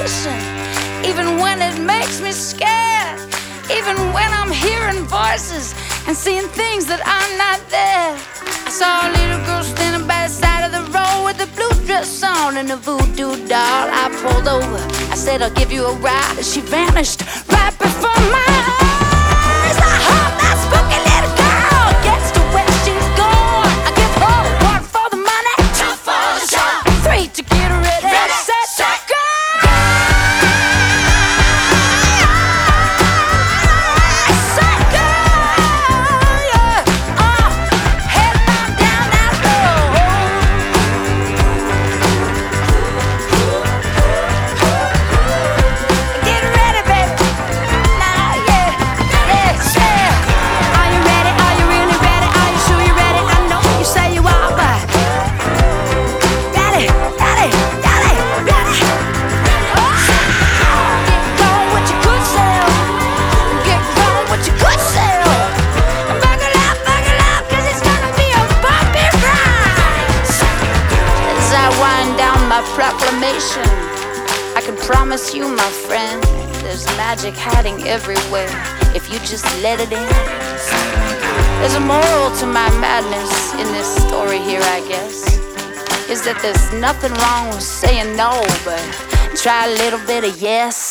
proclamation, even when it makes me scared, even when I'm hearing voices and seeing things that are not there. I saw a little girl standing by the side of the road with a blue dress on and a voodoo doll. I pulled over, I said I'll give you a ride, and she vanished right before my eyes. I hope that spooky little girl gets to where she's going. I give her one for the money, two for the show, three to get her ready, set, go. Proclamation, I can promise you, my friend, there's magic hiding everywhere if you just let it in. There's a moral to my madness in this story here, I guess, is that there's nothing wrong with saying no, but try a little bit of yes.